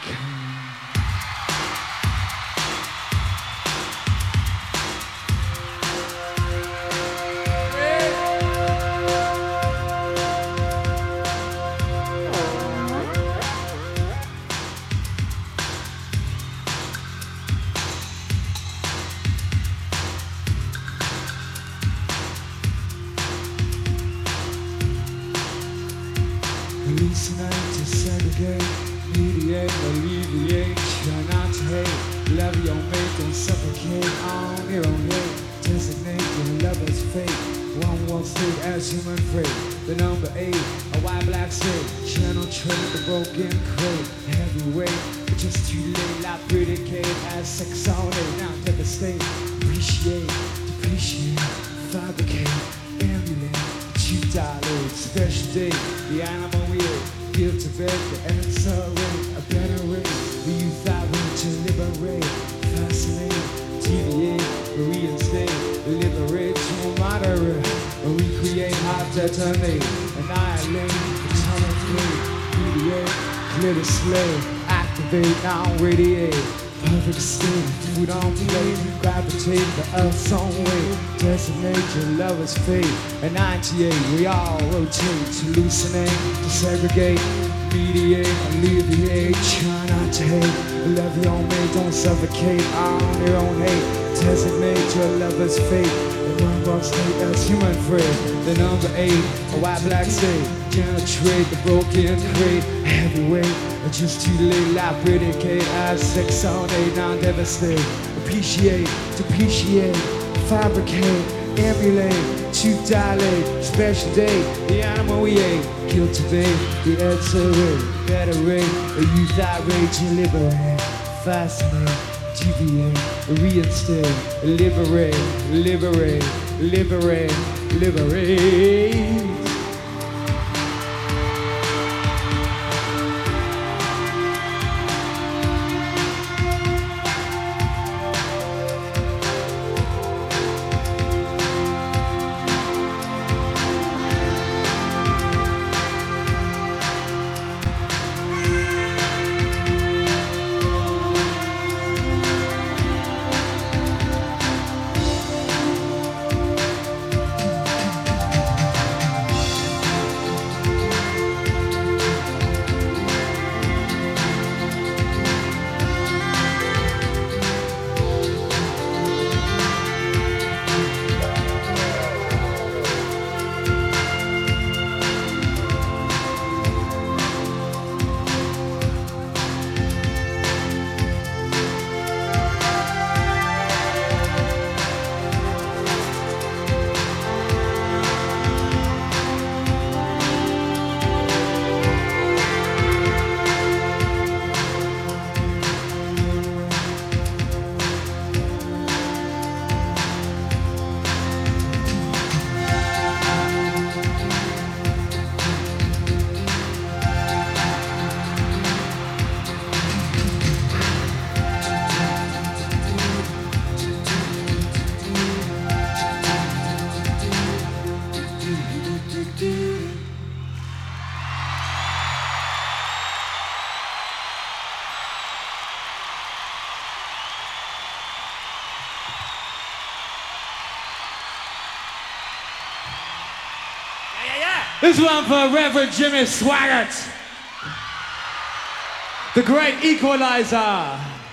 Hallucinate to segregate, mediate, alleviate, try not to hate, love your mate, don't suffocate on your own hate, designate your lover's fate, one state as human freight, the number 8, a white black state, channel trade, the broken crate, heavyweight, but just too late, like predicate, as sex all day, now devastate, appreciate, depreciate, fabricate, emulate, cheap dilate, special day, the animal wheel, guilt to bed, the answer rate, a better rate, the youth I want to liberate, fascinate, deviate, reinstate, liberate, to moderate, recreate, hot detonate, annihilate, atomic, mediate, clear the slave, activate, now radiate, perfect state, food on plate, gravitate, the earth's own way, designate your lover's fate, annunciate, we all rotate, hallucinate, segregate, mediate, alleviate, try not to hate, love your mate, don't suffocate on your own hate, designate your lover's fate, the number state as human freight, the number 8, a white black state, penetrate the broken crate, heavyweight, just too late, like predicate, as sex all day, now devastate, appreciate, depreciate, fabricate, emulate, to dilate, special day, the animal we ate, cultivate, the answer rate, better rate, the youth irate, you liberate, fascinate, deviate, reinstate, liberate, liberate, liberate, liberate. This one for Reverend Jimmy Swaggart, the great equalizer.